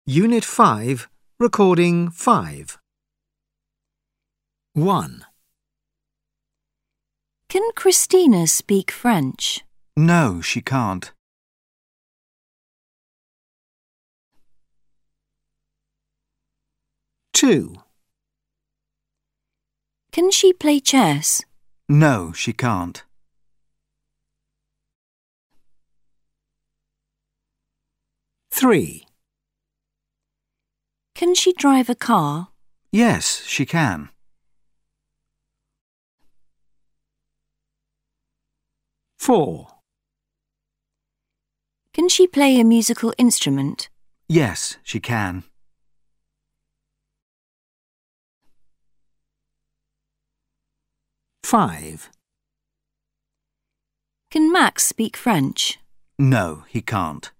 Unit 5, Recording 5. 1. Can Christina speak French? No, she can't. 2. Can she play chess? No, she can't. 3. Can she drive a car? Yes, she can. 4. Can she play a musical instrument? Yes, she can. 5. Can Max speak French? No, he can't.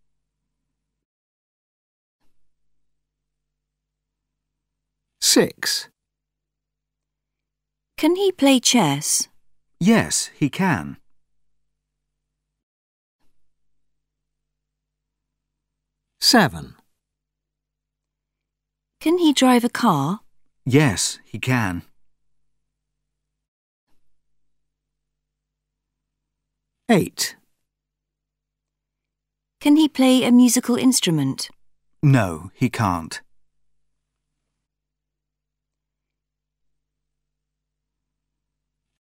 6. Can he play chess? Yes, he can. 7. Can he drive a car? Yes, he can. 8. Can he play a musical instrument? No, he can't.